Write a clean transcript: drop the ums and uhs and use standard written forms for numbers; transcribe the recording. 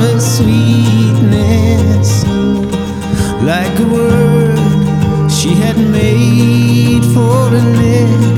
her sweetness, like a word she had made for a nest.